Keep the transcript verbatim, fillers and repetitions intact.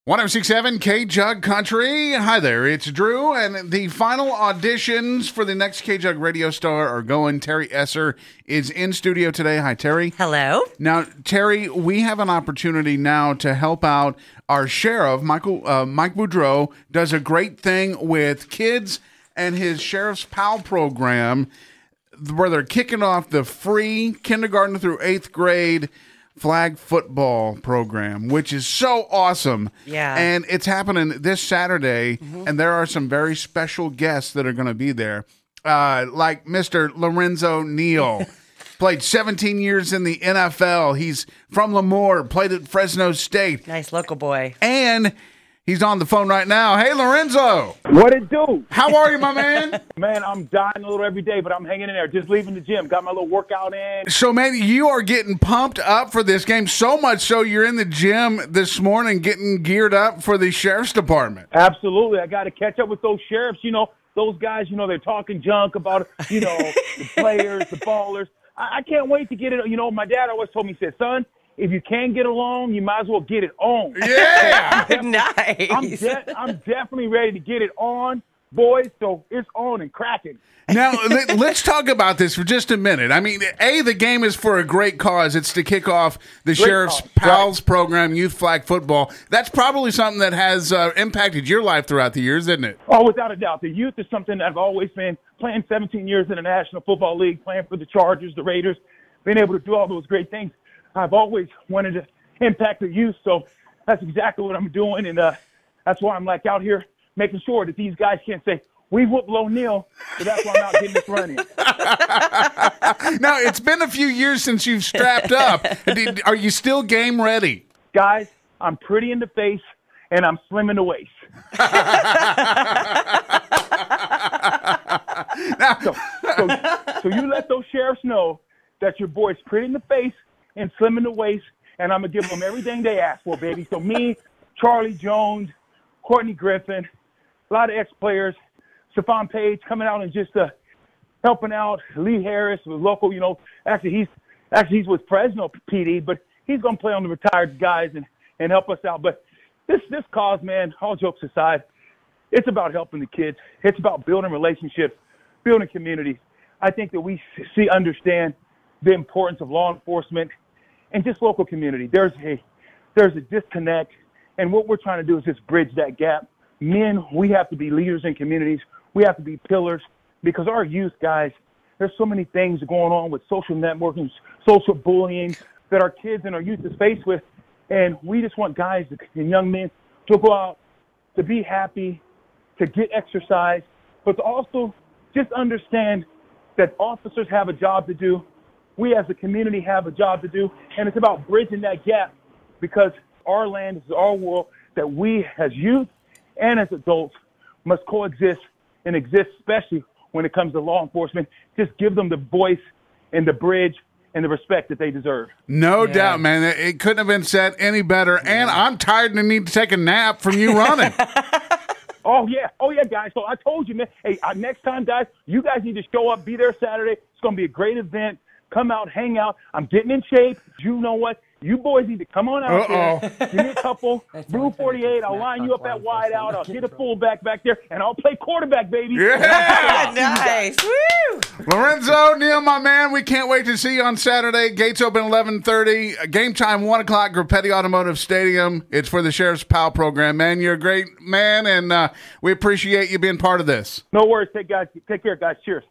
one oh six point seven K-Jug Country. Hi there, it's Drew, and the final auditions for the next K-Jug radio star are going. Terry Esser is in studio today. Hi, Terry. Hello. Now, Terry, we have an opportunity now to help out our sheriff. Michael uh, Mike Boudreau does a great thing with kids and his Sheriff's Pal program, where they're kicking off the free kindergarten through eighth grade flag football program, which is so awesome. Yeah. And it's happening this Saturday, mm-hmm. and there are some very special guests that are going to be there, uh, like Mister Lorenzo Neal. Played seventeen years in the N F L. He's from Lemoore, played at Fresno State. Nice local boy. And he's on the phone right now. Hey, Lorenzo. What it do? How are you, my man? Man, I'm dying a little every day, but I'm hanging in there. Just leaving the gym. Got my little workout in. So, man, you are getting pumped up for this game, so much so you're in the gym this morning getting geared up for the Sheriff's Department. Absolutely. I got to catch up with those sheriffs. You know, those guys, you know, they're talking junk about, you know, the players, the ballers. I, I can't wait to get it. You know, my dad always told me, he said, son, if you can't get along, you might as well get it on. Yeah! I'm Nice. I'm, de- I'm definitely ready to get it on, boys, so it's on and cracking. Now, let, let's talk about this for just a minute. I mean, A, the game is for a great cause. It's to kick off the Great Sheriff's cause, Pals right. program, Youth Flag Football. That's probably something that has uh, impacted your life throughout the years, isn't it? Oh, without a doubt. The youth is something that I've always been playing seventeen years in the National Football League, playing for the Chargers, the Raiders, being able to do all those great things. I've always wanted to impact the youth, so that's exactly what I'm doing, and uh, that's why I'm like out here making sure that these guys can't say, we whooped O'Neal, so that's why I'm out getting this running. Now, it's been a few years since you've strapped up. Did- Are you still game ready? Guys, I'm pretty in the face, and I'm slim in the waist. so, so, so you let those sheriffs know that your boy's pretty in the face and slim in the waist, and I'm going to give them everything they ask for, baby. So me, Charlie Jones, Courtney Griffin, a lot of ex-players, Stephon Page coming out and just uh, helping out. Lee Harris was local, you know. Actually, he's actually he's with Fresno P D, but he's going to play on the retired guys and, and help us out. But this this cause, man, all jokes aside, it's about helping the kids. It's about building relationships, building community. I think that we see, understand the importance of law enforcement and just local community. There's a there's a disconnect, and what we're trying to do is just bridge that gap. Men, we have to be leaders in communities. We have to be pillars because our youth, guys, there's so many things going on with social networking, social bullying that our kids and our youth is faced with, and we just want guys and young men to go out, to be happy, to get exercise, but to also just understand that officers have a job to do. We as a community have a job to do, and it's about bridging that gap because our land is our world that we as youth and as adults must coexist and exist, especially when it comes to law enforcement. Just give them the voice and the bridge and the respect that they deserve. No Yeah. doubt, man. It- It couldn't have been said any better, and I'm tired and need to take a nap from you running. Oh, yeah. Oh, yeah, guys. So I told you, man, hey, uh, next time, guys, you guys need to show up, be there Saturday. It's going to be a great event. Come out, hang out. I'm getting in shape. You know what? You boys need to come on out Uh-oh. there. Give me a couple. Blue forty-eight. I'll line you up at wide out. I'll hit a fullback back there, and I'll play quarterback, baby. Yeah! Nice. Woo! Lorenzo Neal, my man, we can't wait to see you on Saturday. Gates open eleven thirty. Game time one o'clock, Grupetti Automotive Stadium. It's for the Sheriff's Pal program, man. You're a great man, and uh, we appreciate you being part of this. No worries. Take, guys. Take care, guys. Cheers.